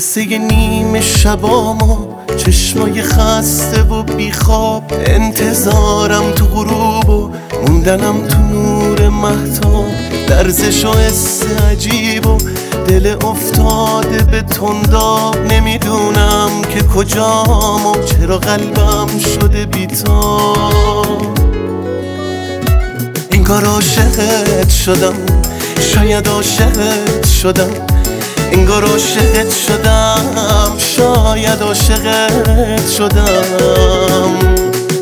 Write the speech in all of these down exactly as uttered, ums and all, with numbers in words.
قصه نیمه شبامو، چشمای خسته و بیخواب، انتظارم تو غروب و موندنم تو نور مهتاب، لرزش و حس عجیب و دل افتاده به تنداب. نمیدونم که کجام و چرا قلبم شده بیتاب. انگار عاشقت شدم، شاید عاشقت شدم، انگار عاشقت شدم، شاید عاشقت شدم.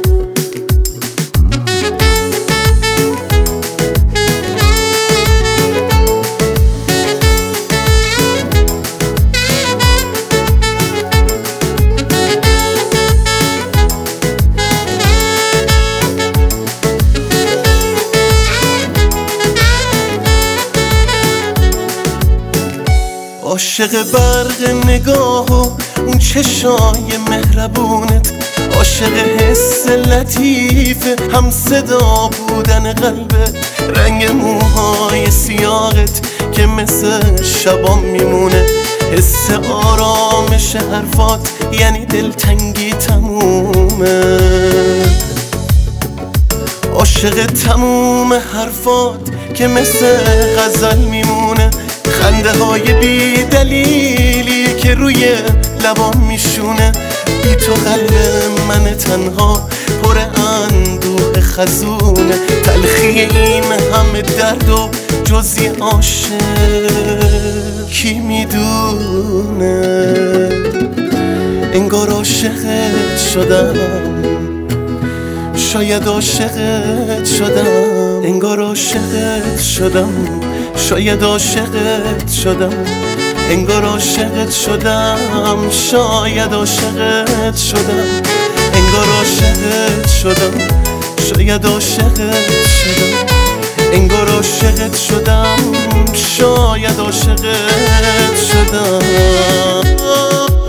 عاشق برق نگاه و اون چشای مهربونت، عاشق حس لطیف هم صدا بودن قلبت، رنگ موهای سیاهت که مثل شبام میمونه، حس آرامش حرفات یعنی دلتنگی تمومه. عاشق تموم حرفات که مثل غزل میمونه، خنده های بی دلیلی که روی لبام میشونه. بی تو قلب من تنها پر اندوه خزونه، تلخی این همه درد و جزی عاشق کی میدونه. انگار عاشقت شدم، شاید عاشقت شدم، انگار عاشقت شدم، شاید عاشقت شدم، انگار عاشقت شدم، شاید عاشقت شدم، انگار عاشقت شدم، شاید عاشقت شدم، انگار عاشقت شدم، شاید عاشقت شدم.